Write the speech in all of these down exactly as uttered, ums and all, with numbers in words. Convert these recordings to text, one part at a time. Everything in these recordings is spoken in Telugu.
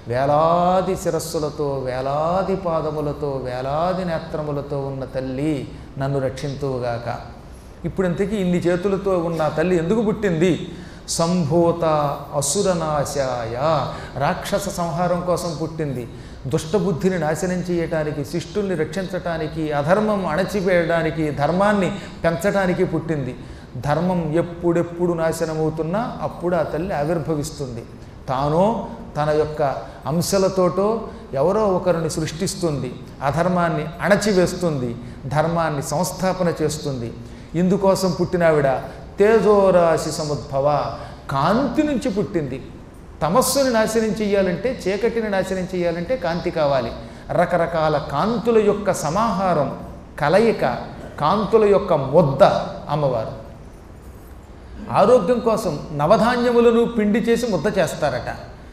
వేలాది శిరస్సులతో, వేలాది పాదములతో, వేలాది నేత్రములతో ఉన్న తల్లి నన్ను రక్షింతువుగాక. ఇప్పుడు ఇంతకీ ఇన్ని చేతులతో ఉన్న తల్లి ఎందుకు పుట్టింది? సంభూత అసురనాశాయ, రాక్షస సంహారం కోసం పుట్టింది. దుష్టబుద్ధిని నాశనం చేయటానికి, శిష్టుల్ని రక్షించటానికి, అధర్మం అణచివేయడానికి, ధర్మాన్ని పెంచడానికి పుట్టింది. ధర్మం ఎప్పుడెప్పుడు నాశనమవుతున్నా అప్పుడు ఆ తల్లి ఆవిర్భవిస్తుంది. తానో తన యొక్క అంశలతోటో ఎవరో ఒకరిని సృష్టిస్తుంది, అధర్మాన్ని అణచివేస్తుంది, ధర్మాన్ని సంస్థాపన చేస్తుంది. ఇందుకోసం పుట్టినావిడ తేజోరాశి సముద్భవ, కాంతి నుంచి పుట్టింది. తమస్సుని నాశనం చెయ్యాలంటే, చీకటిని నాశనం చెయ్యాలంటే కాంతి కావాలి. రకరకాల కాంతుల యొక్క సమాహారం, కలయిక, కాంతుల యొక్క ముద్ద అమ్మవారు. ఆరోగ్యం కోసం నవధాన్యములను పిండి చేసి ముద్ద చేస్తారట.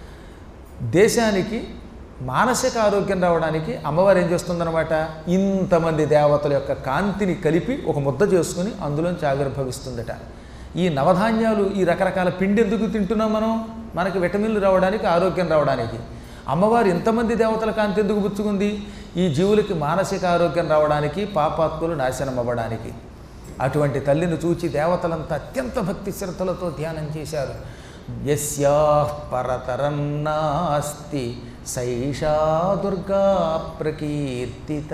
దేశానికి మానసిక ఆరోగ్యం రావడానికి అమ్మవారు ఏం చేస్తుందన్నమాట, ఇంతమంది దేవతల యొక్క కాంతిని కలిపి ఒక ముద్ద చేసుకుని అందులోంచి ఆవిర్భవిస్తుందట. ఈ నవధాన్యాలు, ఈ రకరకాల పిండి ఎందుకు తింటున్నాం మనం? మనకి విటమిన్లు రావడానికి, ఆరోగ్యం రావడానికి. అమ్మవారు ఇంతమంది దేవతల కాంతి ఎందుకు పుచ్చుకుంది? ఈ జీవులకి మానసిక ఆరోగ్యం రావడానికి, పాపాత్ములు నాశనం అవ్వడానికి. అటువంటి తల్లిని చూచి దేవతలంతా అత్యంత భక్తి శ్రద్ధలతో ధ్యానం చేశారు. యస్యాః పరతరం నాస్తి సైషా దుర్గా ప్రకీర్తిత.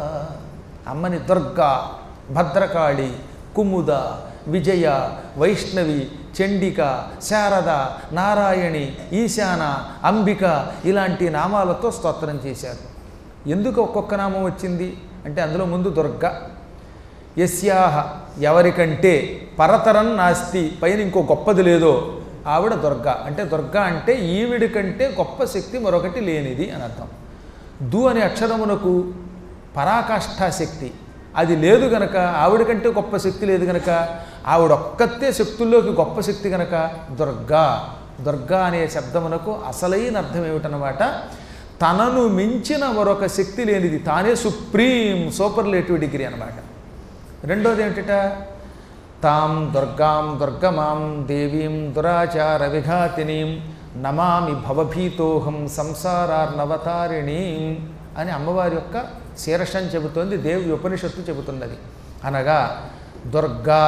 అమ్మని దుర్గా, భద్రకాళి, కుముద, విజయ, వైష్ణవి, చండిక, శారద, నారాయణి, ఈశాన, అంబిక ఇలాంటి నామాలతో స్తోత్రం చేశారు. ఎందుకు ఒక్కొక్క నామం వచ్చింది అంటే అందులో ముందు దుర్గా. యస్యాహ ఎవరికంటే, పరతరం నాస్తి పైన ఇంకో గొప్పది లేదో ఆవిడ దుర్గా. అంటే దుర్గా అంటే ఈవిడి కంటే గొప్ప శక్తి మరొకటి లేనిది అని అర్థం. దు అనే అక్షరమునకు పరాకాష్ఠాశక్తి అది లేదు గనక, ఆవిడ కంటే గొప్ప శక్తి లేదు గనక, ఆవిడొక్కతే శక్తుల్లోకి గొప్ప శక్తి గనక దుర్గా. దుర్గా అనే శబ్దమునకు అసలైన అర్థం ఏమిటన్నమాట, తనను మించిన మరొక శక్తి లేనిది, తానే సుప్రీం సూపర్లేటివ్ డిగ్రీ అన్నమాట. రెండోది ఏమిటట, తాం దుర్గాం దుర్గమాం దేవీం దురాచార విఘాతినీం నమామి భవభీతోహం సంసారార్ణవతారిణీం అని అమ్మవారి యొక్క శీర్షం చెబుతోంది, దేవి ఉపనిషత్తు చెబుతున్నది. అనగా దుర్గా,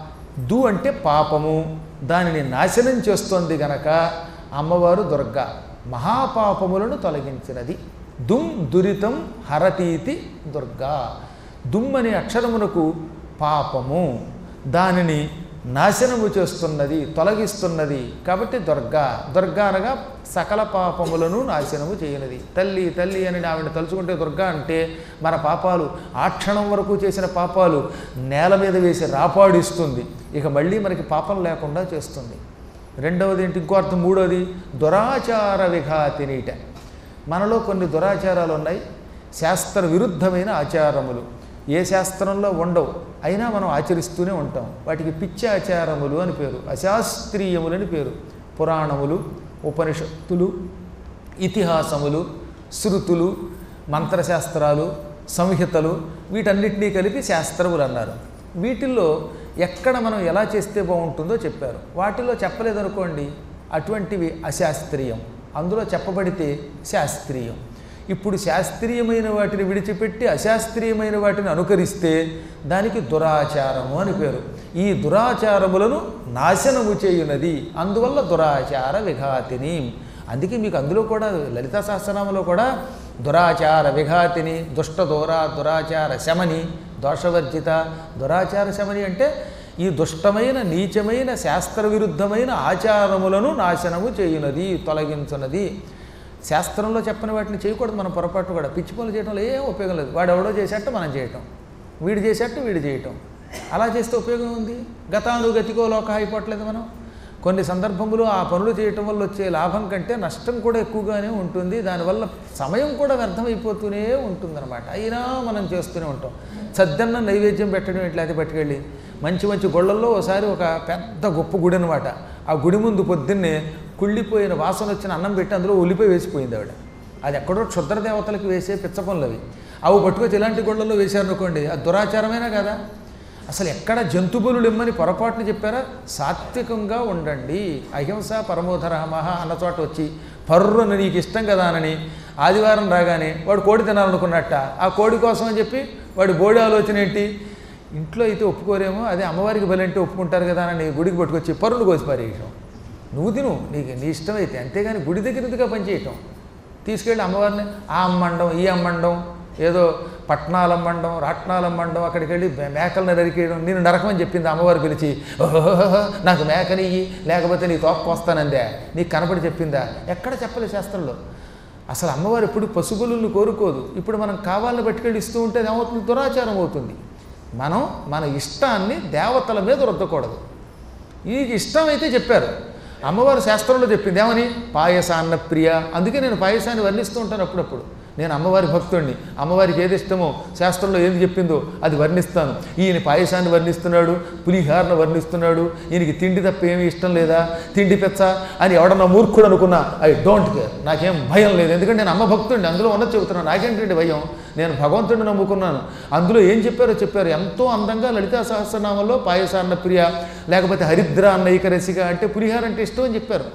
దు అంటే పాపము, దానిని నాశనం చేస్తోంది గనక అమ్మవారు దుర్గా, మహాపాపములను తొలగించినది. దుమ్ దురితం హరతీతి దుర్గా. దుమ్ అనే అక్షరమునకు పాపము, దానిని నాశనము చేస్తున్నది, తొలగిస్తున్నది కాబట్టి దుర్గా. దుర్గా అనగా సకల పాపములను నాశనము చేయనది. తల్లి తల్లి అని ఆవిడ తలుచుకుంటే దుర్గా అంటే మన పాపాలు, ఆ క్షణం వరకు చేసిన పాపాలు నేల మీద వేసి రాపాడిస్తుంది, ఇక మళ్ళీ మనకి పాపం లేకుండా చేస్తుంది. రెండవది ఏంటి, ఇంకో అర్థం, మూడవది దురాచార విఘాతినీట. మనలో కొన్ని దురాచారాలు ఉన్నాయి, శాస్త్ర విరుద్ధమైన ఆచారములు. ఏ శాస్త్రంలో ఉండవు, అయినా మనం ఆచరిస్తూనే ఉంటాం. వాటికి పిచ్చి ఆచారములు అని పేరు, అశాస్త్రీయములని పేరు. పురాణములు, ఉపనిషత్తులు, ఇతిహాసములు, శృతులు, మంత్రశాస్త్రాలు, సంహితలు వీటన్నిటినీ కలిపి శాస్త్రములు అన్నారు. వీటిల్లో ఎక్కడ మనం ఎలా చేస్తే బాగుంటుందో చెప్పారు. వాటిలో చెప్పలేదనుకోండి అటువంటివి అశాస్త్రీయం, అందులో చెప్పబడితే శాస్త్రీయం. ఇప్పుడు శాస్త్రీయమైన వాటిని విడిచిపెట్టి అశాస్త్రీయమైన వాటిని అనుకరిస్తే దానికి దురాచారము అని పేరు. ఈ దురాచారములను నాశనము చేయునది, అందువల్ల దురాచార విఘాతిని. అందుకే మీకు అందులో కూడా లలితా సహస్రనామంలో కూడా దురాచార విఘాతిని, దుష్ట దూరా, దురాచార శమని, దోషవర్జిత. దురాచార శమని అంటే ఈ దుష్టమైన, నీచమైన, శాస్త్ర విరుద్ధమైన ఆచారములను నాశనము చేయునది, తొలగించున్నది. శాస్త్రంలో చెప్పని వాటిని చేయకూడదు మనం పొరపాటు కూడా. పిచ్చి పనులు చేయడంలో ఏం ఉపయోగం లేదు. వాడు ఎవడో చేసేట్టు మనం చేయటం, వీడు చేసేట్టు వీడు చేయటం, అలా చేస్తే ఉపయోగం ఉంది. గతానుగతికో లోక అయిపోవట్లేదు మనం. కొన్ని సందర్భంలో ఆ పనులు చేయటం వల్ల వచ్చే లాభం కంటే నష్టం కూడా ఎక్కువగానే ఉంటుంది. దానివల్ల సమయం కూడా వ్యర్థమైపోతూనే ఉంటుందన్నమాట. అయినా మనం చేస్తూనే ఉంటాం. సద్దన్న నైవేద్యం పెట్టడం ఎట్లయితే పట్టుకెళ్ళి మంచి మంచి గొళ్ళల్లో ఒకసారి ఒక పెద్ద గొప్ప గుడి అనమాట. ఆ గుడి ముందు పొద్దున్నే కుళ్ళిపోయిన వాసన వచ్చిన అన్నం పెట్టి అందులో ఉల్లిపోయి వేసిపోయింది ఆవిడ. అది ఎక్కడో క్షుద్ర దేవతలకు వేసే పిచ్చ పనులు అవి. అవి పట్టుకొచ్చి ఇలాంటి గొళ్ళల్లో వేశారనుకోండి, అది దురాచారమేనా కదా. అసలు ఎక్కడ జంతుబలులు ఇమ్మని పొరపాటుని చెప్పారా? సాత్వికంగా ఉండండి, అహింస పరమోధరమహ అన్న చోట వచ్చి పర్రున నీకు ఇష్టం కదా అని ఆదివారం రాగానే వాడు కోడి తినాలనుకున్నట్ట ఆ కోడి కోసం అని చెప్పి వాడి బోడి ఆలోచన ఏంటి, ఇంట్లో అయితే ఒప్పుకోరేమో అదే అమ్మవారికి బలంటే ఒప్పుకుంటారు కదా అని గుడికి పట్టుకొచ్చి పరులు కోసి పారేయటం. నువ్వు తిను నీకు నీ ఇష్టమైతే, అంతేగాని గుడి దగ్గర ఎందుగా పనిచేయటం. తీసుకెళ్ళి అమ్మవారిని ఆ అమ్మండం ఈ అమ్మండం ఏదో పట్నాలు అమ్మండం రాట్నాలు అమ్మండం అక్కడికి వెళ్ళి మేకలను నరికేయడం. నేను నరకమని చెప్పింది అమ్మవారు పిలిచి, ఓహో నాకు మేకనియ్యి లేకపోతే నీ తోక్కు వస్తానందే నీకు కనపడి చెప్పిందా? ఎక్కడ చెప్పలేదు శాస్త్రంలో. అసలు అమ్మవారు ఎప్పుడు పశువులను కోరుకోదు. ఇప్పుడు మనం కావాలని పట్టుకెళ్ళి ఇస్తూ ఉంటే అది ఏమవుతుంది, దురాచారం అవుతుంది. మనం మన ఇష్టాన్ని దేవతల మీద రుద్దకూడదు. ఈ ఇష్టం అయితే చెప్పారు అమ్మవారు శాస్త్రంలో చెప్పింది ఏమని, పాయసాన్న ప్రియ. అందుకే నేను పాయసాన్ని వర్ణిస్తూ ఉంటాను అప్పుడప్పుడు. నేను అమ్మవారి భక్తుడిని, అమ్మవారికి ఏది ఇష్టమో శాస్త్రంలో ఏది చెప్పిందో అది వర్ణిస్తాను. ఈయన పాయసాన్ని వర్ణిస్తున్నాడు, పులిహారను వర్ణిస్తున్నాడు, ఈయనకి తిండి తప్ప ఏమీ ఇష్టం లేదా, తిండి పెచ్చ అని ఎవడన్నా మూర్ఖుడు అనుకున్నా ఐ డోంట్ కేర్, నాకేం భయం లేదు. ఎందుకంటే నేను అమ్మ భక్తుడిని, అందులో ఉన్నది చెబుతున్నాను. నాకేంటండి భయం, నేను భగవంతుడిని నమ్ముకున్నాను. అందులో ఏం చెప్పారో చెప్పారు. ఎంతో అందంగా లలితా సహస్రనామంలో పాయసాన్న ప్రియ లేకపోతే హరిద్ర అన్న ఏకరసిక అంటే పులిహార అంటే ఇష్టం అని చెప్పారు.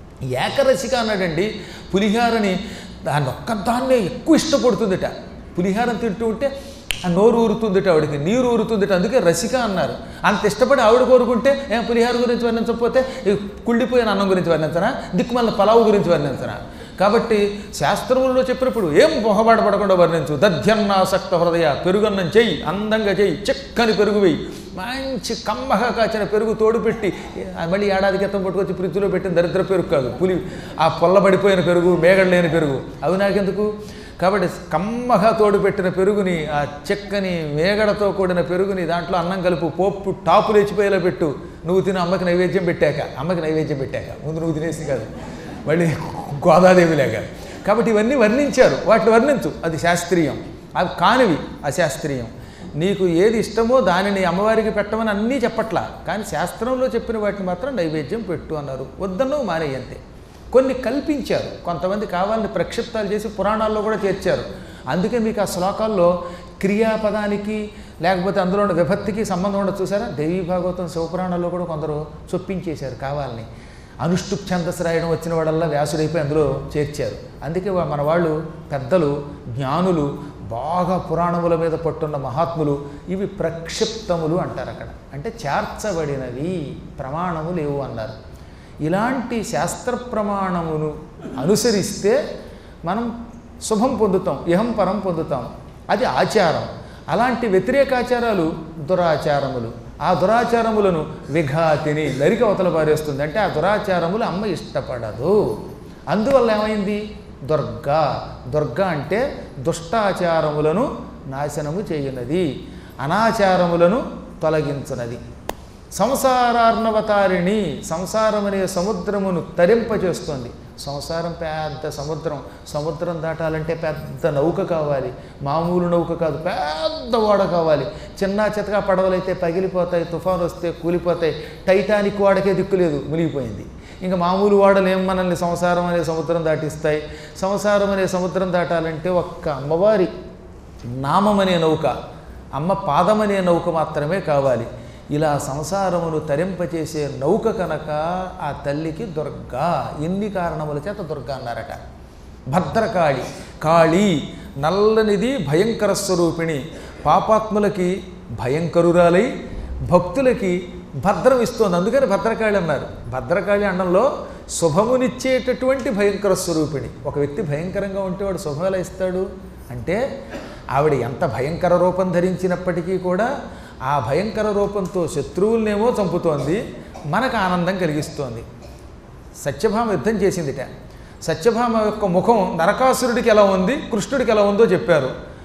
ఏకరసిక అన్నాడండి. పులిహారని దాన్ని ఒక్కదాన్నే ఎక్కువ ఇష్టపడుతుందిట. పులిహారం తింటూ ఉంటే ఆ నోరు ఊరుతుందిట, ఆవిడకి నీరు ఊరుతుందిట. అందుకే రసిక అన్నారు. అంత ఇష్టపడి ఆవిడ కోరుకుంటే ఏం పులిహార గురించి వర్ణించకపోతే కుళ్ళిపోయిన అన్నం గురించి వర్ణించనా, దిక్కుమల్ల పలావు గురించి వర్ణించనా? కాబట్టి శాస్త్రములలో చెప్పినప్పుడు ఏం మొహబాట పడకుండా వర్ణించు. దధ్యన్నాసక్త హృదయ, పెరుగన్నం చెయ్యి, అందంగా చెయ్యి, చిక్కని పెరుగు వేయి, మంచి కమ్మగా కాచిన పెరుగు తోడు పెట్టి, మళ్ళీ ఏడాది క్రితం పట్టుకొచ్చి ఫ్రిడ్జ్లో పెట్టిన దరిద్ర పెరుగు కాదు, పులి ఆ పొల్లబడిపోయిన పెరుగు, మేగడ లేని పెరుగు, అవి నాకెందుకు. కాబట్టి కమ్మగా తోడు పెట్టిన పెరుగుని, ఆ చెక్కని మేగడతో కూడిన పెరుగుని దాంట్లో అన్నం కలుపు, పోపు టాపు లేచిపోయేలా పెట్టు. నువ్వు తిని అమ్మకి నైవేద్యం పెట్టాక, అమ్మకి నైవేద్యం పెట్టాక, ముందు నువ్వు తినేసి కాదు మళ్ళీ గోదాదేవి లేక. కాబట్టి ఇవన్నీ వర్ణించారు, వాటిని వర్ణించు, అది శాస్త్రీయం. అవి కానివి అశాస్త్రీయం. నీకు ఏది ఇష్టమో దానిని అమ్మవారికి పెట్టమని అన్నీ చెప్పట్లా, కానీ శాస్త్రంలో చెప్పిన వాటిని మాత్రం నైవేద్యం పెట్టు అన్నారు. వద్దన్నో మానేయంతే. కొన్ని కల్పించారు, కొంతమంది కావాలని ప్రక్షిప్తాలు చేసి పురాణాల్లో కూడా చేర్చారు. అందుకే మీకు ఆ శ్లోకాల్లో క్రియాపదానికి లేకపోతే అందులో ఉన్న విభక్తికి సంబంధం ఉండదు. చూసారా, దేవీ భాగవతం శివపురాణాల్లో కూడా కొందరు చొప్పించేశారు కావాలని. అనుష్టుప్ ఛందస్సు రాయడం వచ్చిన వాడల్లా వ్యాసుడైపోయి అందులో చేర్చారు. అందుకే మన వాళ్ళు పెద్దలు జ్ఞానులు బాగా పురాణముల మీద పట్టున్న మహాత్ములు ఇవి ప్రక్షిప్తములు అంటారు. అక్కడ అంటే చేర్చబడినవి, ప్రమాణము లేవు అన్నారు. ఇలాంటి శాస్త్ర ప్రమాణమును అనుసరిస్తే మనం శుభం పొందుతాం, ఇహం పరం పొందుతాం. అది ఆచారం. అలాంటి వ్యతిరేకాచారాలు దురాచారములు. ఆ దురాచారములను విఘాతిని నరికి అవతల పారేస్తుంది. అంటే ఆ దురాచారములు అమ్మ ఇష్టపడదు. అందువల్ల ఏమైంది, దుర్గా. దుర్గా అంటే దుష్టాచారములను నాశనము చేయునది, అనాచారములను తొలగించునది. సంసారార్ణవతారిణి, సంసారమనే సముద్రమును తరింపచేస్తుంది. సంసారం పెద్ద సముద్రం. సముద్రం దాటాలంటే పెద్ద నౌక కావాలి, మామూలు నౌక కాదు, పెద్ద ఓడ కావాలి. చిన్న చితకా పడవలైతే పగిలిపోతాయి, తుఫాను వస్తే కూలిపోతాయి. టైటానిక్ ఓడకే దిక్కులేదు, మునిగిపోయింది. ఇంకా మామూలు ఓడలు ఏం మనల్ని సంసారం అనే సముద్రం దాటిస్తాయి. సంసారం అనే సముద్రం దాటాలంటే ఒక్క అమ్మవారి నామమనే నౌక, అమ్మ పాదమనే నౌక మాత్రమే కావాలి. ఇలా సంసారమును తరింపచేసే నౌక కనుక ఆ తల్లికి దుర్గా. ఎన్ని కారణముల చేత దుర్గా అన్నారట. భద్రకాళి, కాళీ నల్లనిది, భయంకర స్వరూపిణి. పాపాత్ములకి భయంకరురాలై భక్తులకి భద్రం ఇస్తోంది. అందుకని భద్రకాళి అన్నారు. భద్రకాళి అండంలో శుభమునిచ్చేటటువంటి భయంకర స్వరూపిణి. ఒక వ్యక్తి భయంకరంగా ఉంటే వాడు శుభం ఎలా ఇస్తాడు అంటే, ఆవిడ ఎంత భయంకర రూపం ధరించినప్పటికీ కూడా ఆ భయంకర రూపంతో శత్రువులనేమో చంపుతోంది, మనకు ఆనందం కలిగిస్తోంది. సత్యభామ యుద్ధం చేసిందిట. సత్యభామ యొక్క ముఖం నరకాసురుడికి ఎలా ఉంది, కృష్ణుడికి ఎలా ఉందో చెప్పారు.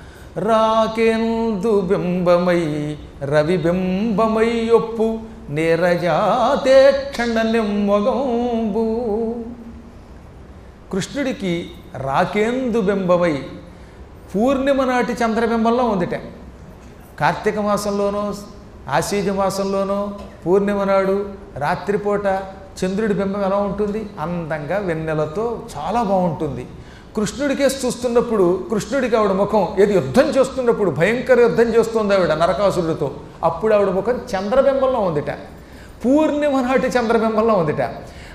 రాకేందు బింబమై రవి బింబమై ఒప్పు నీరజాతే క్షణనిమ్మొగంబు. కృష్ణుడికి రాకేందు బింబమై పూర్ణిమ నాటి చంద్రబింబంలో ఉందిట. కార్తీక మాసంలోనో ఆశ్వీజ మాసంలోనో పూర్ణిమ నాడు రాత్రిపూట చంద్రుడి బింబం ఎలా ఉంటుంది, అందంగా వెన్నెలతో చాలా బాగుంటుంది. కృష్ణుడికే చూస్తున్నప్పుడు కృష్ణుడికి ఆవిడ ముఖం ఏది యుద్ధం చేస్తున్నప్పుడు భయంకర యుద్ధం చేస్తుంది ఆవిడ నరకాసురుడితో, అప్పుడు ఆవిడ ముఖం చంద్రబింబంలో ఉందిట. పూర్ణిమ నాటి చంద్రబింబంలో ఉందిట.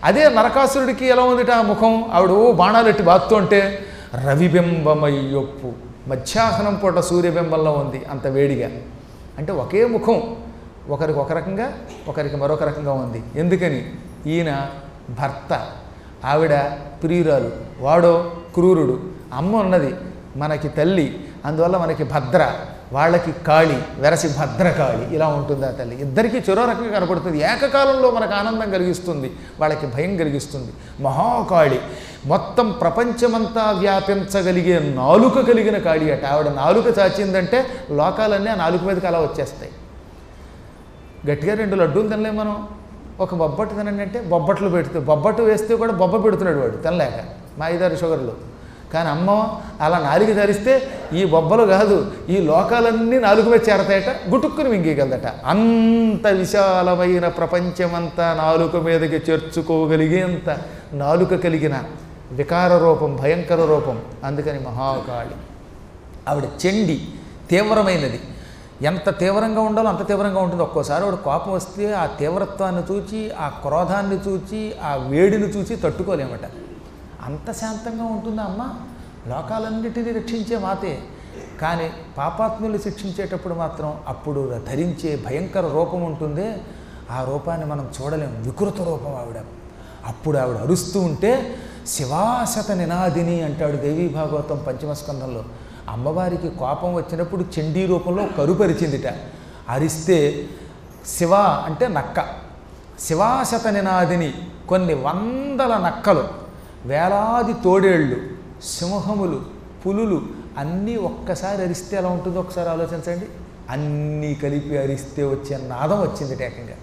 అదే నరకాసురుడికి ఎలా ఉందిట ఆ ముఖం, ఆవిడ ఓ బాణాలెట్టి బాగుతుంటే రవిబింబమయ్యొప్పు, మధ్యాహ్నం పూట సూర్యబింబంలో ఉంది అంత వేడిగా. అంటే ఒకే ముఖం ఒకరికి ఒక రకంగా ఒకరికి మరొక రకంగా ఉంది. ఎందుకని? ఈయన భర్త, ఆవిడ ప్రియురాలు, వాడో క్రూరుడు. అమ్మ ఉన్నది మనకి తల్లి, అందువల్ల మనకి భద్ర, వాళ్ళకి కాళి, వెరసి భద్రకాళి. ఇలా ఉంటుంది ఆ తల్లి. ఇద్దరికీ చెరో రకంగా కనపడుతుంది. ఏకకాలంలో మనకు ఆనందం కలిగిస్తుంది, వాళ్ళకి భయం కలిగిస్తుంది. మహాకాళి, మొత్తం ప్రపంచమంతా వ్యాపించగలిగే నాలుక కలిగిన కాళి అట. ఆవిడ నాలుక చాచిందంటే లోకాలన్నీ ఆ నాలుక మీదకి అలా వచ్చేస్తాయి. గట్టిగా రెండు లడ్డూలు తినలేం మనం. ఒక బొబ్బట్టు తినండి అంటే బొబ్బట్లు పెడితే, బొబ్బట్టు వేస్తే కూడా బొబ్బ పెడుతున్నాడు వాడు తినలేక, మా ఐదారు షుగర్లు. కానీ అమ్మ అలా నాలుగు ధరిస్తే ఈ బొబ్బలు కాదు, ఈ లోకాలన్నీ నాలుగు మీద చేరతాయట, గుటుక్కుని మింగేయగలదట. అంత విశాలమైన ప్రపంచమంతా నాలుక మీదకి చేర్చుకోగలిగేంత నాలుక కలిగిన వికార రూపం, భయంకర రూపం. అందుకని మహాకాళి. ఆవిడ చండి, తీవ్రమైనది. ఎంత తీవ్రంగా ఉండాలో అంత తీవ్రంగా ఉంటుంది. ఒక్కోసారి ఆవిడ కోపం వస్తే ఆ తీవ్రత్వాన్ని చూచి, ఆ క్రోధాన్ని చూచి, ఆ వేడిని చూచి తట్టుకోలేమట. అంత శాంతంగా ఉంటుందా అమ్మ? లోకాలన్నిటినీ రక్షించే మాతే. కానీ పాపాత్ములు శిక్షించేటప్పుడు మాత్రం అప్పుడు ధరించే భయంకర రూపం ఉంటుందే, ఆ రూపాన్ని మనం చూడలేం. వికృత రూపం ఆవిడ. అప్పుడు ఆవిడ అరుస్తూ ఉంటే శివాశత నినాదిని అంటాడు దేవీ భాగవతం పంచమస్కంధంలో. అమ్మవారికి కోపం వచ్చినప్పుడు చండీ రూపంలో కరుపరిచిందిట. అరిస్తే శివ అంటే నక్క, శివాశత నినాదిని. కొన్ని వందల నక్కలు, వేలాది తోడేళ్ళు, సింహములు, పులులు అన్నీ ఒక్కసారి అరిస్తే ఎలా ఉంటుందో ఒకసారి ఆలోచించండి. అన్నీ కలిపి అరిస్తే వచ్చే నాదం వచ్చింది ఏకంగా.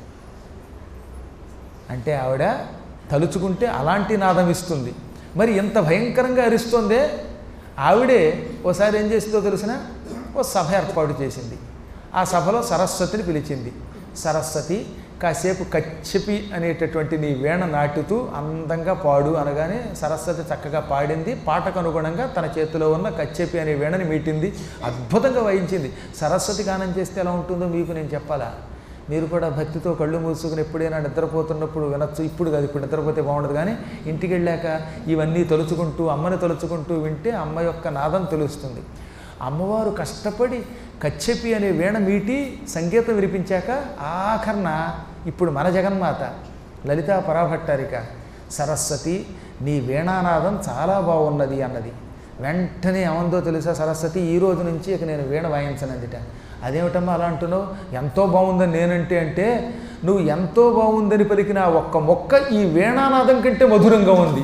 అంటే ఆవిడ తలుచుకుంటే అలాంటి నాదం ఇస్తుంది. మరి ఎంత భయంకరంగా అరిస్తుందే. ఆవిడే ఓసారి ఏం చేసిందో తెలిసిన, ఓ సభ ఏర్పాటు చేసింది. ఆ సభలో సరస్వతిని పిలిచింది. సరస్వతి, కాసేపు కచ్చపి అనేటటువంటి నీ వీణ నాటుతూ అందంగా పాడు అనగానే సరస్వతి చక్కగా పాడింది. పాటకు అనుగుణంగా తన చేతిలో ఉన్న కచ్చపి అనే వీణని మీటింది, అద్భుతంగా వాయించింది. సరస్వతి గానం చేస్తే ఎలా ఉంటుందో మీకు నేను చెప్పాలా? మీరు కూడా భక్తితో కళ్ళు మూసుకుని ఎప్పుడైనా నిద్రపోతున్నప్పుడు వినొచ్చు. ఇప్పుడు కాదు, ఇప్పుడు నిద్రపోతే బాగుండదు, కానీ ఇంటికి వెళ్ళాక ఇవన్నీ తలుచుకుంటూ అమ్మని తలుచుకుంటూ వింటే అమ్మ యొక్క నాదం తెలుస్తుంది. అమ్మవారు కష్టపడి కచ్చపి అనే వీణ మీటి సంగీతం వినిపించాక ఆఖరణ ఇప్పుడు మన జగన్మాత లలితా పరాభట్టారిక సరస్వతి నీ వీణానాదం చాలా బాగున్నది అన్నది. వెంటనే ఏమందో తెలుసా సరస్వతి, ఈ రోజు నుంచి ఇక నేను వీణ వాయించనందిట. అదేమిటమ్మా అలా అంటున్నావు? ఎంతో బాగుందని నేనంటే అంటే నువ్వు ఎంతో బాగుందని పలికిన ఒక్క మొక్క ఈ వీణానాదం కంటే మధురంగా ఉంది.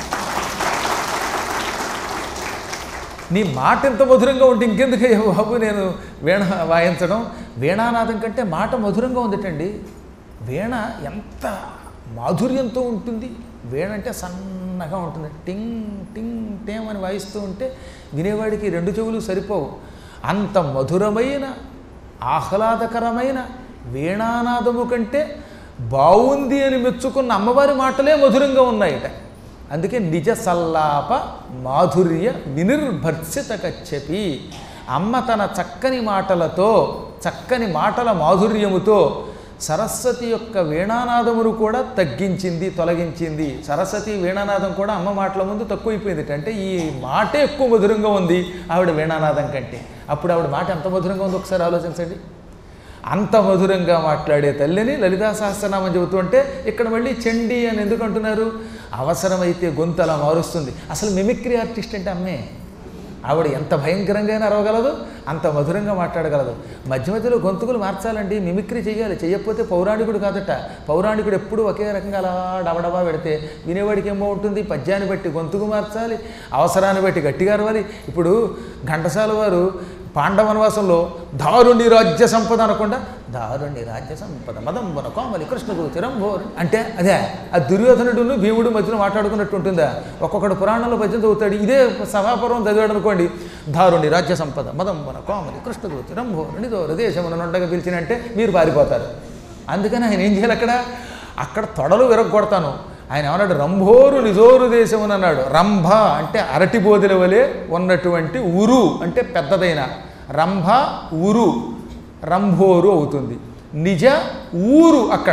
నీ మాట ఎంత మధురంగా ఉంటే ఇంకెందుకు బాబు నేను వీణ వాయించడం? వీణానాదం కంటే మాట మధురంగా ఉందిటండి. వీణ ఎంత మాధుర్యంతో ఉంటుంది. వీణ అంటే సన్నగా ఉంటుంది, టింగ్ టింగ్ టేమ్ అని వాయిస్తూ ఉంటే వినేవాడికి రెండు చెవులు సరిపోవు. అంత మధురమైన ఆహ్లాదకరమైన వీణానాదము కంటే బాగుంది అని మెచ్చుకున్న అమ్మవారి మాటలే మధురంగా ఉన్నాయిట. అందుకే నిజ సల్లాప మాధుర్య వినిర్భర్సిత కచ్చపి. అమ్మ తన చక్కని మాటలతో, చక్కని మాటల మాధుర్యముతో సరస్వతి యొక్క వీణానాదమును కూడా తగ్గించింది, తొలగించింది. సరస్వతి వీణానాదం కూడా అమ్మ మాటల ముందు తక్కువైపోయింది. అంటే ఈ మాటే ఎక్కువ మధురంగా ఉంది ఆవిడ వీణానాదం కంటే. అప్పుడు ఆవిడ మాట ఎంత మధురంగా ఉందో ఒకసారి ఆలోచించండి. అంత మధురంగా మాట్లాడే తల్లిని లలితా సహస్రనామం చెబుతూ ఉంటే ఇక్కడ మళ్ళీ చండీ అని ఎందుకు అంటున్నారు? అవసరమైతే గొంతు అలా మారుస్తుంది. అసలు మిమిక్రీ ఆర్టిస్ట్ అంటే అమ్మే. ఆవిడ ఎంత భయంకరంగా అరవగలదు, అంత మధురంగా మాట్లాడగలదు. మధ్య మధ్యలో గొంతుకులు మార్చాలండి, మిమిక్రీ చేయాలి. చేయకపోతే పౌరాణికుడు కాదట. పౌరాణికుడు ఎప్పుడు ఒకే రకంగా అలా డబడబా పెడితే వినేవాడికి ఏమో ఉంటుంది. పద్యాన్ని బట్టి గొంతుకు మార్చాలి, అవసరాన్ని బట్టి గట్టిగా అరవాలి. ఇప్పుడు ఘంటసాల వారు పాండవనవాసంలో దారుణి రాజ్య సంపద అనకుండా దారుణి రాజ్య సంపద మదంబున కోమలి కృష్ణుడు చిరంభోరు అంటే అదే ఆ దుర్యోధనుడును భీముడు మధ్యలో మాట్లాడుకున్నట్టు ఉంటుందా? ఒక్కొక్కడు పురాణంలో పద్యం చదువుతాడు. ఇదే సభాపర్వం చదివాడు అనుకోండి, దారుణి రాజ్య సంపద మదంబున కోమలి కృష్ణుడు చిరంభోరు నిదో హృదేశమున నొండగా పిలిచినంటే మీరు పారిపోతారు. అందుకని ఆయన ఏం చేయాలి? అక్కడ అక్కడ తొడలు విరగొడతాను. ఆయన ఏమన్నాడు? రంభోరు నిజోరు దేశమున అన్నాడు. రంభ అంటే అరటి బోధెల వలె ఉన్నటువంటి ఉరు అంటే పెద్దదైన రంభ ఉరు రంభోరు అవుతుంది. నిజ ఊరు అక్కడ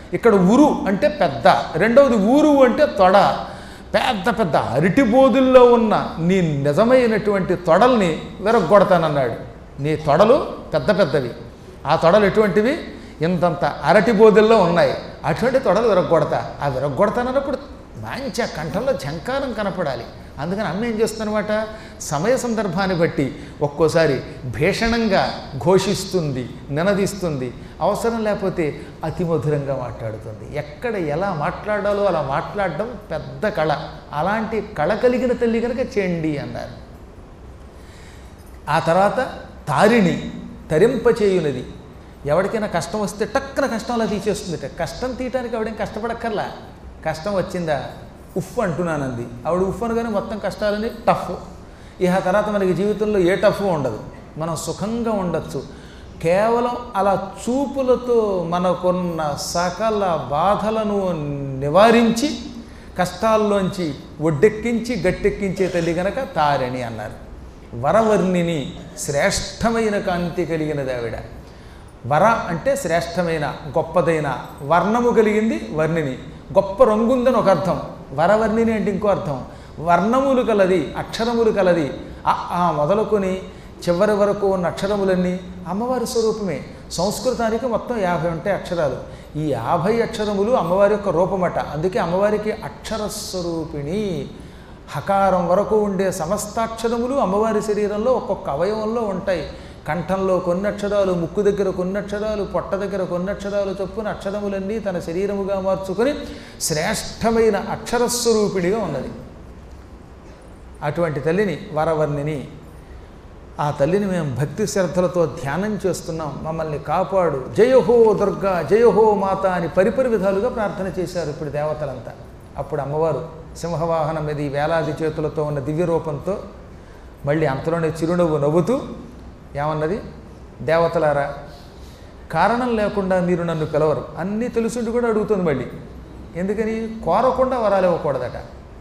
ఇక్కడ ఉరు అంటే పెద్ద, రెండవది ఊరు అంటే తొడ. పెద్ద పెద్ద అరటి బోధుల్లో ఉన్న నీ నిజమైనటువంటి తొడల్ని విరగ్గొడతానన్నాడు. నీ తొడలు పెద్ద పెద్దవి, ఆ తొడలు ఎటువంటివి? ఇంతంత అరటి బోధుల్లో ఉన్నాయి. అటువంటి తొడలు విరగ్గొడతా. ఆ విరగ్గొడతానన్నప్పుడు మంచి ఆ కంఠంలో ఝంకారం కనపడాలి. అందుకని అమ్మ ఏం చేస్తుందన్నమాట, సమయ సందర్భాన్ని బట్టి ఒక్కోసారి భీషణంగా ఘోషిస్తుంది, నినదిస్తుంది, అవసరం లేకపోతే అతి మధురంగా మాట్లాడుతుంది. ఎక్కడ ఎలా మాట్లాడాలో అలా మాట్లాడడం పెద్ద కళ. అలాంటి కళ కలిగిన తల్లి కనుక చండి అన్నారు. ఆ తర్వాత తారిణి, తరింపచేయునది. ఎవరికైనా కష్టం వస్తే టక్కున కష్టంలా తీసేస్తుంది. కష్టం తీయటానికి ఆవిడేం కష్టపడక్కర్లా. కష్టం వచ్చిందా ఉఫ్ అంటున్నానంది ఆవిడ. ఉఫ్ అనగానే మొత్తం కష్టాలని టఫ్. ఇక తర్వాత మనకి జీవితంలో ఏ టఫ్ ఉండదు, మనం సుఖంగా ఉండొచ్చు. కేవలం అలా చూపులతో మనకున్న సకల బాధలను నివారించి కష్టాల్లోంచి ఒడ్డెక్కించి గట్టెక్కించే తల్లి గనక తారిణి అన్నారు. వరవర్ణిని, శ్రేష్టమైన కాంతి కలిగినది ఆవిడ. వర అంటే శ్రేష్టమైన, గొప్పదైన, వర్ణము కలిగింది వర్ణిని. గొప్ప రంగుందని ఒక అర్థం. వరవర్ణిని అంటే ఇంకో అర్థం. వర్ణములు కలది, అక్షరములు కలది. ఆ మొదలుకొని చివరి వరకు ఉన్న అక్షరములన్నీ అమ్మవారి స్వరూపమే. సంస్కృతానికి మొత్తం యాభై ఉంటాయి అక్షరాలు. ఈ యాభై అక్షరములు అమ్మవారి యొక్క రూపమట. అందుకే అమ్మవారికి అక్షరస్వరూపిణి. హకారం వరకు ఉండే సమస్తాక్షరములు అమ్మవారి శరీరంలో ఒక్కొక్క అవయవంలో ఉంటాయి. కంఠంలో కొన్ని అక్షరాలు, ముక్కు దగ్గర కొన్ని అక్షరాలు, పొట్ట దగ్గర కొన్ని అక్షరాలు చొప్పున అక్షరములన్నీ తన శరీరముగా మార్చుకొని శ్రేష్టమైన అక్షరస్వరూపిణిగా ఉన్నది. అటువంటి తల్లిని వరవర్ణిని. ఆ తల్లిని మేము భక్తి శ్రద్ధలతో ధ్యానం చేస్తున్నాం. మమ్మల్ని కాపాడు, జయహో దుర్గా, జయహో మాత అని పరిపరి విధాలుగా ప్రార్థన చేశారు ఇప్పుడు దేవతలంతా. అప్పుడు అమ్మవారు సింహవాహనం మీద ఈ వేలాది చేతులతో ఉన్న దివ్య రూపంతో మళ్ళీ అంతలోనే చిరునవ్వు నవ్వుతూ ఏమన్నది, దేవతలారా, కారణం లేకుండా మీరు నన్ను పిలవరు. అన్నీ తెలుసుండి కూడా అడుగుతుంది మళ్ళీ. ఎందుకని? కోరకుండా వరాలు ఇవ్వకూడదట.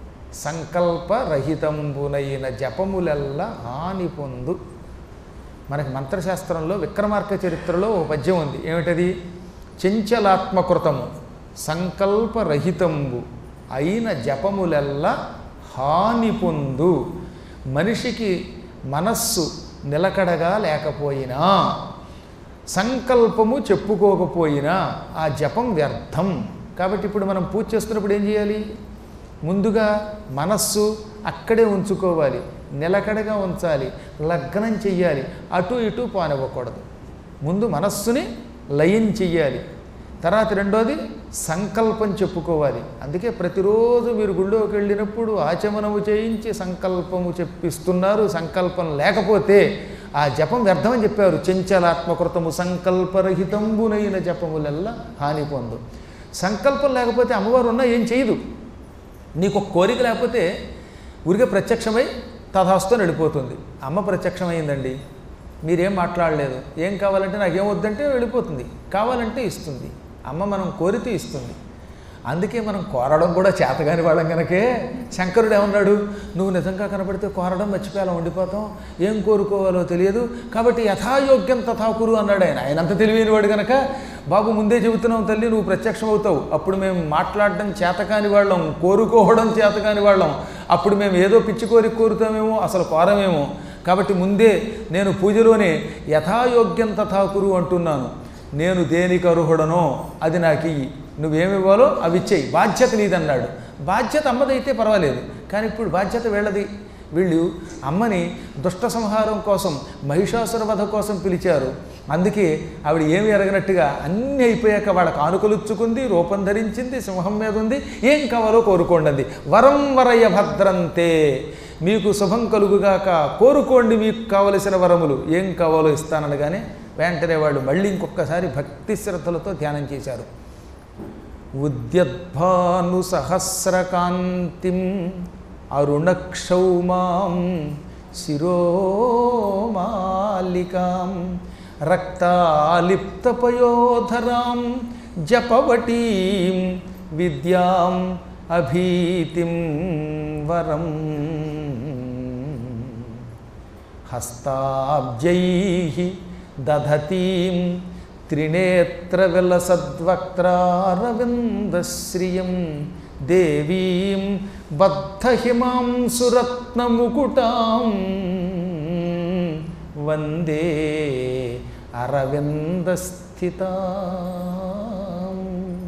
సంకల్పరహితంబునైన జపములెల్లా హాని పొందు. మనకి మంత్రశాస్త్రంలో విక్రమార్క చరిత్రలో ఒక పద్యం ఉంది. ఏమిటది? చెంచలాత్మకృతము సంకల్పరహితంబు అయిన జపములెల్లా హాని పొందు. మనిషికి మనస్సు నిలకడగా లేకపోయినా, సంకల్పము చెప్పుకోకపోయినా ఆ జపం వ్యర్థం. కాబట్టి ఇప్పుడు మనం పూజ చేస్తున్నప్పుడు ఏం చేయాలి? ముందుగా మనస్సు అక్కడే ఉంచుకోవాలి, నిలకడగా ఉంచాలి, లగ్నం చెయ్యాలి, అటు ఇటు పానివ్వకూడదు. ముందు మనస్సుని లయం చెయ్యాలి. తర్వాత రెండోది సంకల్పం చెప్పుకోవాలి. అందుకే ప్రతిరోజు మీరు గుళ్ళోకి వెళ్ళినప్పుడు ఆచమనము చేయించి సంకల్పము చెప్పిస్తున్నారు. సంకల్పం లేకపోతే ఆ జపం వ్యర్థమని చెప్పారు. చెంచలాత్మకృతము సంకల్పరహితంబునైన జపములెల్లా హాని పొందు. సంకల్పం లేకపోతే అమ్మవారు ఉన్నా ఏం చేయదు. నీకు ఒక కోరిక లేకపోతే ఊరికే ప్రత్యక్షమై తథాస్తు వెళ్ళిపోతుంది. అమ్మ ప్రత్యక్షమైందండి, మీరేం మాట్లాడలేదు, ఏం కావాలంటే నాకేం వద్దంటే వెళ్ళిపోతుంది, కావాలంటే ఇస్తుంది. అమ్మ మనం కోరితే ఇస్తుంది. అందుకే మనం కోరడం కూడా చేతగాని వాళ్ళం కనుకే శంకరుడు ఏమన్నాడు, నువ్వు నిజంగా కనపడితే కోరడం మర్చిపోయేలా ఉండిపోతాం, ఏం కోరుకోవాలో తెలియదు, కాబట్టి యథాయోగ్యం తథాకురు అన్నాడు ఆయన. ఆయన అంత తెలివైన వాడు కనుక, బాబు ముందే చెబుతున్నాం తల్లి, నువ్వు ప్రత్యక్షం అవుతావు. అప్పుడు మేము మాట్లాడడం చేతకాని వాళ్ళం, కోరుకోవడం చేతకాని వాళ్ళం. అప్పుడు మేము ఏదో పిచ్చి కోరిక కోరుతామేమో, అసలు కోరమేమో. కాబట్టి ముందే నేను పూజలోనే యథాయోగ్యం తథాకురు అంటున్నాను. నేను దేనికి అర్హుడనో అది నాకు ఇయ్యి, నువ్వేమివ్వాలో అవి ఇచ్చేయి, బాధ్యత నీదన్నాడు. బాధ్యత అమ్మదైతే పర్వాలేదు, కానీ ఇప్పుడు బాధ్యత వీళ్ళది. వీళ్ళు అమ్మని దుష్ట సంహారం కోసం, మహిషాసుర వధ కోసం పిలిచారు. అందుకే ఆవిడ ఏమి ఎరగనట్టుగా అన్నీ అయిపోయాక వాళ్ళ కానుకలుచ్చుకుంది, రూపం ధరించింది, సింహం మీద ఉంది, ఏం కావాలో కోరుకోండి. వరం వరయ భద్రంతే, మీకు శుభం కలుగుగాక, కోరుకోండి మీకు కావలసిన వరములు, ఏం కావాలో ఇస్తాననగానే వెంటనే వాళ్ళు మళ్ళీ ఇంకొకసారి భక్తి శ్రద్ధలతో ధ్యానం చేశారు. ఉద్యద్భాను సహస్రకాంతిం అరుణక్షౌమాం శిరోమాలికాం రక్తాలిప్తపయోధరాం జపవటీం విద్యాం అభీతిం వరం హస్తాబ్జైః దధతీం త్రినేత్ర విలసద్వక్త్రారవిందశ్రియం దేవీం బద్ధహిమాంసురత్నముకుటాం వందే అరవిందస్థితాం.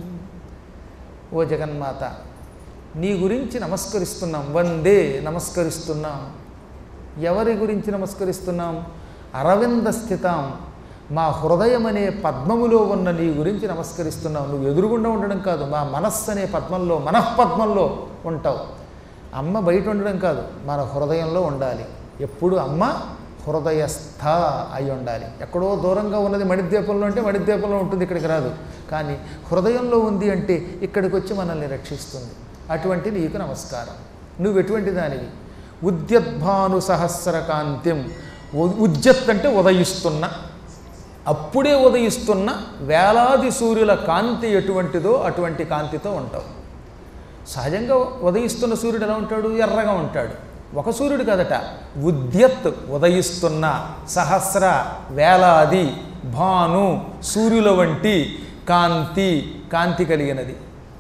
ఓ జగన్మాత, నీ గురించి నమస్కరిస్తున్నాం. వందే నమస్కరిస్తున్నాం. ఎవరి గురించి నమస్కరిస్తున్నాం? అరవింద స్థితాం, మా హృదయం అనే పద్మములో ఉన్న నీ గురించి నమస్కరిస్తున్నాం. నువ్వు ఎదురుగుండా ఉండడం కాదు, మా మనస్సు అనే పద్మంలో, మనఃపద్మంలో ఉంటావు. అమ్మ బయట ఉండడం కాదు, మన హృదయంలో ఉండాలి. ఎప్పుడు అమ్మ హృదయస్థ అయి ఉండాలి. ఎక్కడో దూరంగా ఉన్నది మణిద్వీపంలో అంటే మణిద్వీపంలో ఉంటుంది, ఇక్కడికి రాదు. కానీ హృదయంలో ఉంది అంటే ఇక్కడికి వచ్చి మనల్ని రక్షిస్తుంది. అటువంటి నీకు నమస్కారం. నువ్వు ఎటువంటి దానివి? ఉద్యద్భాను సహస్రకాంతిం. ఉద్యత్ అంటే ఉదయిస్తున్న, అప్పుడే ఉదయిస్తున్న వేలాది సూర్యుల కాంతి ఎటువంటిదో అటువంటి కాంతితో ఉంటావు. సహజంగా ఉదయిస్తున్న సూర్యుడు ఎలా ఉంటాడు? ఎర్రగా ఉంటాడు. ఒక సూర్యుడు కదట, ఉద్యత్ ఉదయిస్తున్న, సహస్ర వేలాది, భాను సూర్యుల వంటి కాంతి, కాంతి కలిగినది.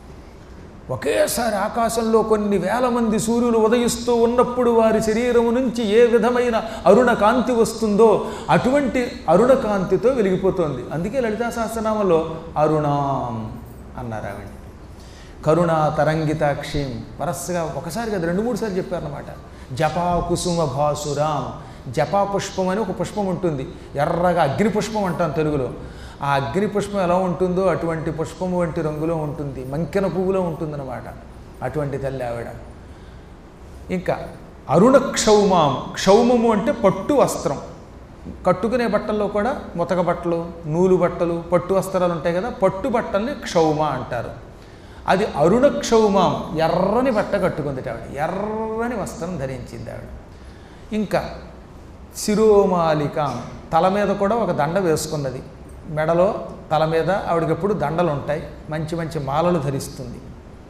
ఒకేసారి ఆకాశంలో కొన్ని వేల మంది సూర్యులు ఉదయిస్తూ ఉన్నప్పుడు వారి శరీరము నుంచి ఏ విధమైన అరుణ కాంతి వస్తుందో అటువంటి అరుణ కాంతితో వెలిగిపోతుంది. అందుకే లలితా సహస్రనామంలో అరుణాం అన్నారు ఆవిడ. కరుణా తరంగితాక్షిం వరసగా ఒకసారి కదా రెండు మూడు సార్లు చెప్పారన్నమాట. జపా కుసుమ భాసురాం. జపా పుష్పం అని ఒక పుష్పం ఉంటుంది, ఎర్రగా అగ్ని పుష్పం అంటాం తెలుగులో. ఆ అగ్ని పుష్పం ఎలా ఉంటుందో అటువంటి పుష్పము వంటి రంగులో ఉంటుంది, మంకెన పువ్వులో ఉంటుందన్నమాట. అటువంటి తల్లి ఆవిడ. ఇంకా అరుణ క్షౌమాం. క్షౌమము అంటే పట్టు వస్త్రం. కట్టుకునే బట్టల్లో కూడా ముతక బట్టలు, నూలు బట్టలు, పట్టు వస్త్రాలు ఉంటాయి కదా, పట్టు బట్టల్ని క్షౌమ అంటారు. అది అరుణ క్షౌమాం, ఎర్రని బట్ట కట్టుకుంది ఆవిడ, ఎర్రని వస్త్రం ధరించింది ఆవిడ. ఇంకా శిరోమాలికాం, తల మీద కూడా ఒక దండ వేసుకున్నది. మెడలో తల మీద ఆవిడకి ఎప్పుడు దండలు ఉంటాయి, మంచి మంచి మాలలు ధరిస్తుంది.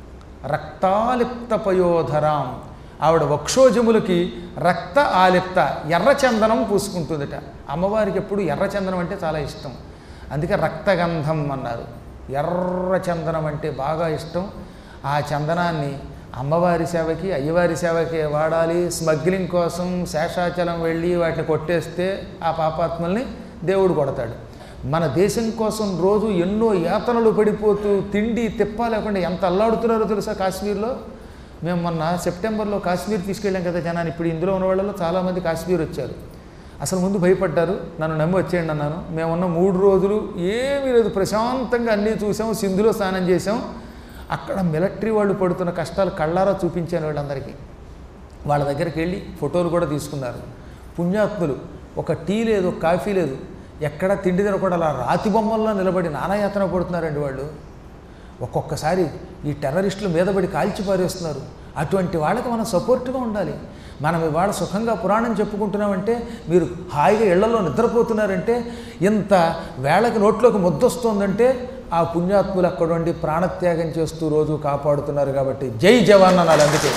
రక్తాలిప్త పయోధరాం, ఆవిడ వక్షోజములకి రక్త ఆలిప్త ఎర్రచందనం పూసుకుంటుందట. అమ్మవారికి ఎప్పుడు ఎర్రచందనం అంటే చాలా ఇష్టం, అందుకే రక్తగంధం అన్నారు. ఎర్రచందనం అంటే బాగా ఇష్టం. ఆ చందనాన్ని అమ్మవారి సేవకి, అయ్యవారి సేవకి వాడాలి. స్మగ్లింగ్ కోసం శేషాచలం వెళ్ళి వాటిని కొట్టేస్తే ఆ పాపాత్మల్ని దేవుడు కొడతాడు. మన దేశం కోసం రోజు ఎన్నో యాతనలు పడిపోతూ తిండి తిప్ప లేకుండా ఎంత అల్లాడుతున్నారో తెలుసా కాశ్మీర్లో. మేము మొన్న సెప్టెంబర్లో కాశ్మీర్ తీసుకెళ్ళాం కదా జనాన్ని. ఇప్పుడు ఇందులో ఉన్న వాళ్ళలో చాలామంది కాశ్మీర్ వచ్చారు. అసలు ముందు భయపడ్డారు, నన్ను నమ్మి వచ్చేయండి అన్నాను. మేమున్న మూడు రోజులు ఏమీ లేదు, ప్రశాంతంగా అన్నీ చూసాం, సింధులో స్నానం చేసాం. అక్కడ మిలిటరీ వాళ్ళు పడుతున్న కష్టాలు కళ్ళారా చూపించాను వాళ్ళందరికీ. వాళ్ళ దగ్గరికి వెళ్ళి ఫోటోలు కూడా తీసుకున్నారు. పుణ్యాత్ములు. ఒక టీ లేదు, ఒక కాఫీ లేదు, ఎక్కడ తిండి తినకుండా అలా రాతి బొమ్మల్లో నిలబడి నానాయాతన పడుతున్నారండి వాళ్ళు. ఒక్కొక్కసారి ఈ టెర్రరిస్టులు మీద పడి కాల్చి పారేస్తున్నారు. అటువంటి వాళ్ళకి మనం సపోర్ట్గా ఉండాలి. మనం ఇవాళ సుఖంగా పురాణం చెప్పుకుంటున్నామంటే, మీరు హాయిగా ఇళ్లలో నిద్రపోతున్నారంటే, ఇంత వేళకి నోట్లోకి ముద్దొస్తుందంటే ఆ పుణ్యాత్ములు అక్కడ ఉండి ప్రాణత్యాగం చేస్తూ రోజు కాపాడుతున్నారు. కాబట్టి జై జవాన్ అనాలి. అందుకే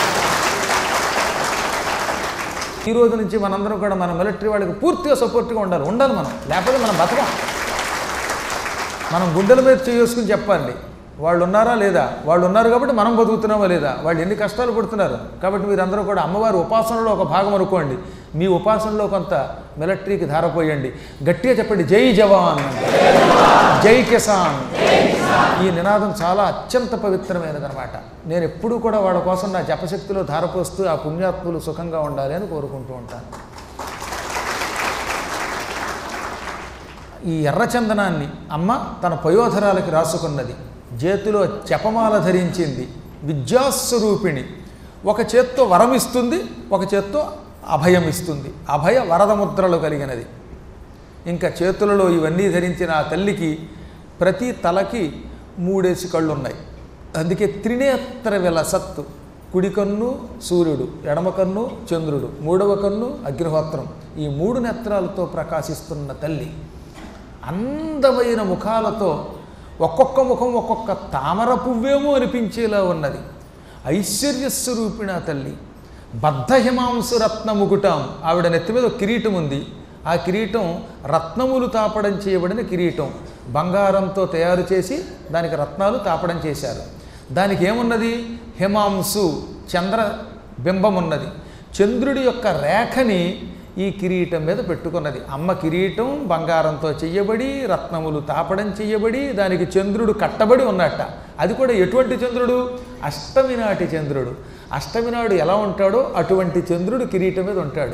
ఈ రోజు నుంచి మనందరం కూడా మన మిలిటరీ వాళ్ళకి పూర్తిగా సపోర్ట్గా ఉండాలి ఉండాలి మనం, లేకపోతే మనం బతకం. మనం గుండెల మీద చేసుకుని చెప్పాలి, వాళ్ళు ఉన్నారా లేదా, వాళ్ళు ఉన్నారు కాబట్టి మనం బతుకుతున్నామా లేదా, వాళ్ళు ఎన్ని కష్టాలు పడుతున్నారు. కాబట్టి మీరందరూ కూడా అమ్మవారి ఉపాసనలో ఒక భాగం అనుకోండి. మీ ఉపాసనలో కొంత మిలిటరీకి ధారపోయండి. గట్టిగా చెప్పండి, జై జవాన్, జై కిసాన్. ఈ నినాదం చాలా అత్యంత పవిత్రమైనదనమాట. నేను ఎప్పుడూ కూడా వాళ్ళ కోసం నా జపశక్తిలో ధారపోస్తూ ఆ పుణ్యాత్ములు సుఖంగా ఉండాలి అని కోరుకుంటూ ఉంటాను. ఈ ఎర్రచందనాన్ని అమ్మ తన పయోధరాలకి రాసుకున్నది. చేతిలో జపమాల ధరించింది. విద్యాస్వరూపిణి. ఒక చేత్తో వరం ఇస్తుంది, ఒక చేత్తో అభయం ఇస్తుంది. అభయ వరద ముద్రలు కలిగినది. ఇంకా చేతులలో ఇవన్నీ ధరించిన ఆ తల్లికి ప్రతి తలకి మూడేసి కళ్ళు ఉన్నాయి. అందుకే త్రినేత్ర విలసత్తు. కుడి కన్ను సూర్యుడు, ఎడమ కన్ను చంద్రుడు, మూడవ కన్ను అగ్నిహోత్రం. ఈ మూడు నేత్రాలతో ప్రకాశిస్తున్న తల్లి అందమైన ముఖాలతో, ఒక్కొక్క ముఖం ఒక్కొక్క తామర పువ్వేమో అనిపించేలా ఉన్నది. ఐశ్వర్యస్వరూపిణ తల్లి. బద్ధహిమాంసు రత్న ముకుటాం. ఆవిడ నెత్తి మీద ఒక కిరీటం ఉంది. ఆ కిరీటం రత్నములు తాపడం చేయబడిన కిరీటం, బంగారంతో తయారు చేసి దానికి రత్నాలు తాపడం చేశారు. దానికి ఏమున్నది? హిమాంసు, చంద్ర బింబం ఉన్నది. చంద్రుడి యొక్క రేఖని ఈ కిరీటం మీద పెట్టుకున్నది. అమ్మ కిరీటం బంగారంతో చెయ్యబడి, రత్నములు తాపడం చెయ్యబడి, దానికి చంద్రుడు కట్టబడి ఉన్నట్ట. అది కూడా ఎటువంటి చంద్రుడు? అష్టమి నాటి చంద్రుడు. అష్టమి నాడు ఎలా ఉంటాడో అటువంటి చంద్రుడు కిరీటం మీద ఉంటాడు.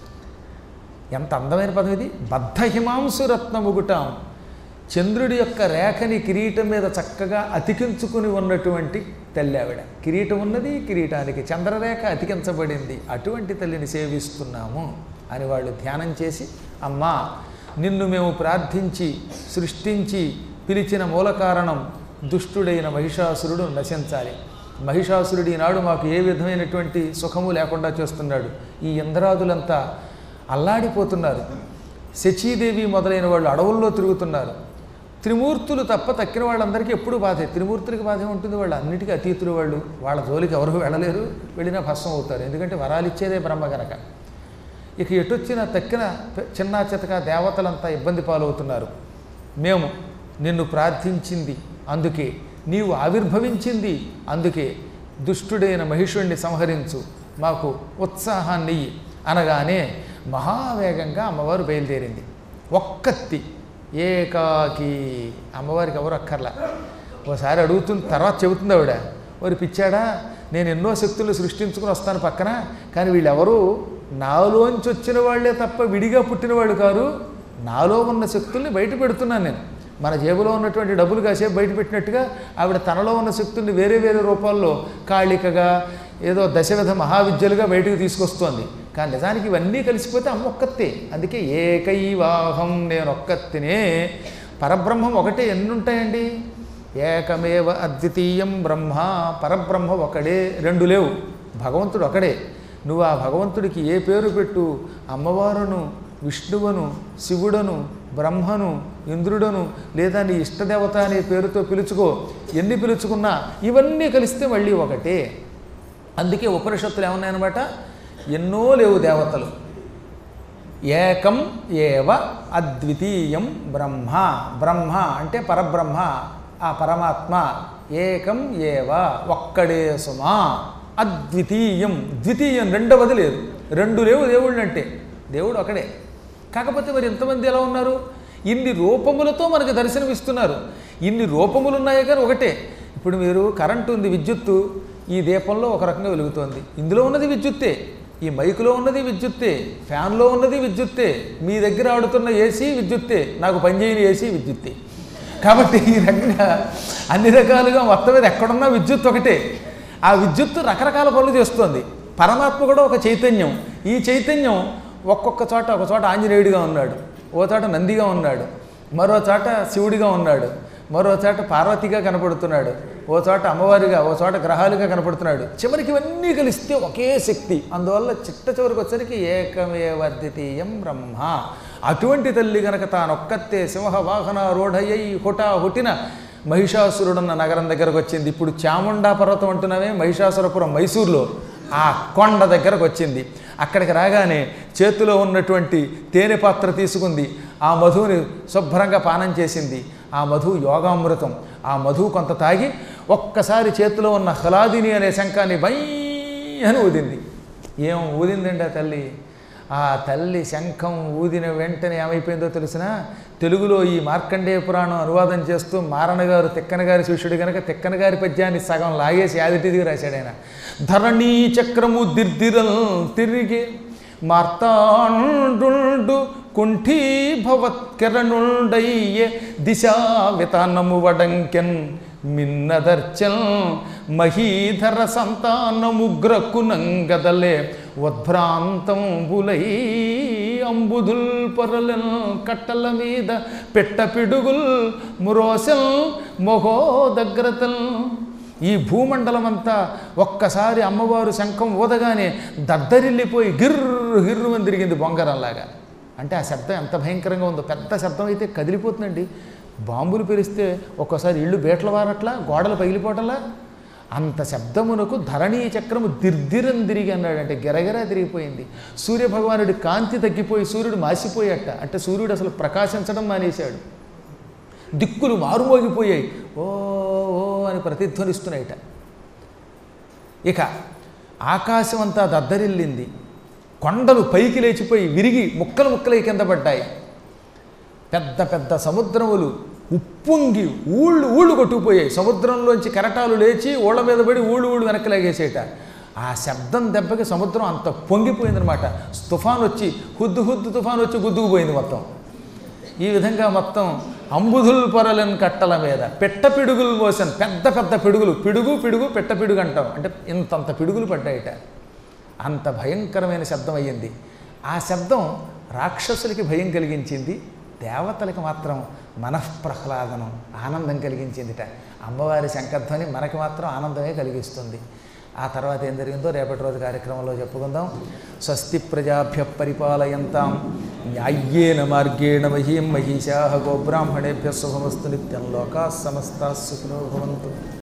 ఎంత అందమైన పదం ఇది! బద్ధ హిమాంసు రత్నముగుటాం. చంద్రుడి యొక్క రేఖని కిరీటం మీద చక్కగా అతికించుకుని ఉన్నటువంటి తల్లి ఆవిడ. కిరీటం ఉన్నది, కిరీటానికి చంద్రరేఖ అతికించబడింది. అటువంటి తల్లిని సేవిస్తున్నాము అని వాళ్ళు ధ్యానం చేసి, అమ్మా నిన్ను మేము ప్రార్థించి సృష్టించి పిలిచిన మూల కారణం దుష్టుడైన మహిషాసురుడు నశించాలి. మహిషాసురుడు ఈనాడు మాకు ఏ విధమైనటువంటి సుఖము లేకుండా చేస్తున్నాడు. ఈ ఇంద్రాదులంతా అల్లాడిపోతున్నారు. శచీదేవి మొదలైన వాళ్ళు అడవుల్లో తిరుగుతున్నారు. త్రిమూర్తులు తప్ప తక్కిన వాళ్ళందరికీ ఎప్పుడు బాధే. త్రిమూర్తులకి బాధే ఉంటుంది. వాళ్ళు అన్నిటికీ అతీతులు. వాళ్ళు వాళ్ళ జోలికి ఎవరు వెళ్ళలేరు, వెళ్ళినా భస్మం అవుతారు. ఎందుకంటే వరాలు ఇచ్చేదే బ్రహ్మ గనక. ఇక ఎటొచ్చిన తక్కిన చిన్న చితక దేవతలంతా ఇబ్బంది పాలవుతున్నారు. మేము నిన్ను ప్రార్థించింది అందుకే, నీవు ఆవిర్భవించింది అందుకే, దుష్టుడైన మహిషుణ్ణి సంహరించు, మాకు ఉత్సాహాన్ని అనగానే మహావేగంగా అమ్మవారు బయలుదేరింది. ఒక్కత్తి, ఏకాకి. అమ్మవారికి ఎవరు అక్కర్లా. ఓసారి అడుగుతుంది, తర్వాత చెబుతుంది ఆవిడ, వారి పిచ్చాడా, నేను ఎన్నో శక్తులు సృష్టించుకుని వస్తాను పక్కన, కానీ వీళ్ళెవరూ నాలోంచి వచ్చిన వాళ్లే తప్ప విడిగా పుట్టిన వాళ్ళు కారు. నాలో ఉన్న శక్తుల్ని బయట పెడుతున్నాను నేను. మన జేబులో ఉన్నటువంటి డబ్బులు కాసేపు బయట పెట్టినట్టుగా ఆవిడ తనలో ఉన్న శక్తుల్ని వేరే వేరే రూపాల్లో కాళికగా, ఏదో దశవిధ మహావిద్యలుగా బయటకు తీసుకొస్తోంది. కానీ నిజానికి ఇవన్నీ కలిసిపోతే అమ్మ ఒక్కతే. అందుకే ఏకైవాహం, నేను ఒక్కతినే. పరబ్రహ్మం ఒకటే. ఎన్ని ఉంటాయండి? ఏకమేవ అద్వితీయం బ్రహ్మ. పరబ్రహ్మ ఒకడే, రెండు లేవు. భగవంతుడు ఒకడే. నువ్వు ఆ భగవంతుడికి ఏ పేరు పెట్టు, అమ్మవారును, విష్ణువును, శివుడను, బ్రహ్మను, ఇంద్రుడను, లేదా నీ ఇష్టదేవత అనే పేరుతో పిలుచుకో. ఎన్ని పిలుచుకున్నా ఇవన్నీ కలిస్తే మళ్ళీ ఒకటే. అందుకే ఉపనిషత్తులు ఏమన్నాయన్నమాట, ఎన్నో లేవు దేవతలు. ఏకం ఏవ అద్వితీయం బ్రహ్మ. బ్రహ్మ అంటే పరబ్రహ్మ, ఆ పరమాత్మ. ఏకం ఏవ, ఒక్కడే సుమా. అద్వితీయం, ద్వితీయం రెండవది లేదు. రెండు లేవు దేవుళ్ళు అంటే. దేవుడు ఒకడే. కాకపోతే మరి ఎంతమంది ఎలా ఉన్నారు? ఇన్ని రూపములతో మనకు దర్శనమిస్తున్నారు. ఇన్ని రూపములు ఉన్నాయి కానీ ఒకటే. ఇప్పుడు మీరు కరెంటు ఉంది, విద్యుత్తు. ఈ దీపంలో ఒక రకంగా వెలుగుతోంది. ఇందులో ఉన్నది విద్యుత్తే. ఈ మైకులో ఉన్నది విద్యుత్తే. ఫ్యాన్లో ఉన్నది విద్యుత్తే. మీ దగ్గర ఆడుతున్న ఏసీ విద్యుత్తే. నాకు పనిచేయని ఏసీ విద్యుత్తే. కాబట్టి ఈ రకంగా అన్ని రకాలుగా మొత్తం మీద ఎక్కడున్నా విద్యుత్ ఒకటే. ఆ విద్యుత్తు రకరకాల పనులు చేస్తోంది. పరమాత్మ కూడా ఒక చైతన్యం. ఈ చైతన్యం ఒక్కొక్క చోట, ఒక చోట ఆంజనేయుడిగా ఉన్నాడు, ఓ చోట నందిగా ఉన్నాడు, మరో చోట శివుడిగా ఉన్నాడు, మరో చోట పార్వతిగా కనపడుతున్నాడు, ఓ చోట అమ్మవారిగా, ఓ చోట గ్రహాలుగా కనపడుతున్నాడు. చివరికి ఇవన్నీ కలిస్తే ఒకే శక్తి. అందువల్ల చిట్ట చివరికి వచ్చరికి ఏకమేవర్ధితీయం బ్రహ్మ. అటువంటి తల్లి గనక తానొక్కతే సింహ వాహన రూఢయ్యై హుటా హుటిన మహిషాసురుడున్న నగరం దగ్గరకు వచ్చింది. ఇప్పుడు చాముండా పర్వతం అంటున్నామే, మహిషాసురపురం మైసూరులో ఆ కొండ దగ్గరకు వచ్చింది. అక్కడికి రాగానే చేతిలో ఉన్నటువంటి తేనె పాత్ర తీసుకుంది. ఆ మధువుని శుభ్రంగా పానం చేసింది. ఆ మధువు యోగామృతం. ఆ మధువు కొంత తాగి ఒక్కసారి చేతిలో ఉన్న హ్లాదిని అనే శంఖాన్ని బై అని ఊదింది. ఏం ఊదిందండి ఆ తల్లి? ఆ తల్లి శంఖం ఊదిన వెంటనే ఏమైపోయిందో తెలిసినా, తెలుగులో ఈ మార్కండేయ పురాణం అనువాదం చేస్తూ మారణ గారు తిక్కన గారి శిష్యుడు కనుక తిక్కన గారి పద్యాన్ని సగం లాగేసి యాదిటిదిగా రాశాడు ఆయన. ధరణీ చక్రము దిర్దిరల్ తిరిగి మార్తాండు కుంఠీభవత్కరణుండయ్యే దిశా వితానము వడంకెన్ మిన్నదర్చల్ మహీధర సంతానముగ్రకునంగదలే ఉద్భ్రాంతంబులై అంబుధుల్ పొరలెల్ కట్టల మీద పెట్ట పిడుగుల్ మురోసెల్ మహోదగ్రతల్. ఈ భూమండలమంతా ఒక్కసారి అమ్మవారు శంఖం ఊదగానే దద్దరిల్లిపోయి గిర్రు గిర్రు అని తిరిగింది బొంగరంలాగా. అంటే ఆ శబ్దం ఎంత భయంకరంగా ఉందో. పెద్ద శబ్దం అయితే కదిలిపోతుందండి. బాంబులు పెరిస్తే ఒక్కోసారి ఇళ్ళు బేట్ల వారట్లా, గోడలు పగిలిపోవటంలా. అంత శబ్దమునకు ధరణీ చక్రము దిర్దిరం తిరిగి అన్నాడు, అంటే గిరగిరా తిరిగిపోయింది. సూర్యభగవానుడి కాంతి తగ్గిపోయి సూర్యుడు మాసిపోయాట, అంటే సూర్యుడు అసలు ప్రకాశించడం మానేశాడు. దిక్కులు మారుమోగిపోయాయి, ఓ ఓ అని ప్రతిధ్వనిస్తున్నాయిట. ఇక ఆకాశం అంతా దద్దరిల్లింది, కొండలు పైకి లేచిపోయి విరిగి ముక్కలు ముక్కలై కింద పడ్డాయి. పెద్ద పెద్ద సముద్రములు ఉప్పొంగి ఊళ్ళు ఊళ్ళు కొట్టుకుపోయాయి. సముద్రంలోంచి కెరటాలు లేచి ఊళ్ళ మీద పడి ఊళ్ళు ఊళ్ళు వెనక్కి లాగేసేట. ఆ శబ్దం దెబ్బకి సముద్రం అంత పొంగిపోయిందనమాట. తుఫాన్ వచ్చి హుద్దు హుద్దు తుఫాన్ వచ్చి గుద్దుకుపోయింది మొత్తం. ఈ విధంగా మొత్తం అంబుధుల్ పొరలన్ కట్టల మీద పెట్ట పిడుగులు మోసాను. పెద్ద పెద్ద పిడుగులు, పిడుగు పిడుగు పెట్ట పిడుగు అంటాం, అంటే ఇంతంత పిడుగులు పడ్డాయిట. అంత భయంకరమైన శబ్దం అయ్యింది. ఆ శబ్దం రాక్షసులకి భయం కలిగించింది, దేవతలకు మాత్రం మనఃప్రహ్లాదనం ఆనందం కలిగించిందిట. అమ్మవారి శంఖధ్వని మనకి మాత్రం ఆనందమే కలిగిస్తుంది. ఆ తర్వాత ఏం జరిగిందో రేపటి రోజు కార్యక్రమంలో చెప్పుకుందాం. స్వస్తి ప్రజాభ్య పరిపాలయంతాం న్యాయ్యేన మార్గేణ మహీం మహిషాః గోబ్రాహ్మణేభ్యः శుభమస్తు నిత్యం లోకాః సమస్తాః సుఖినో భవంతు.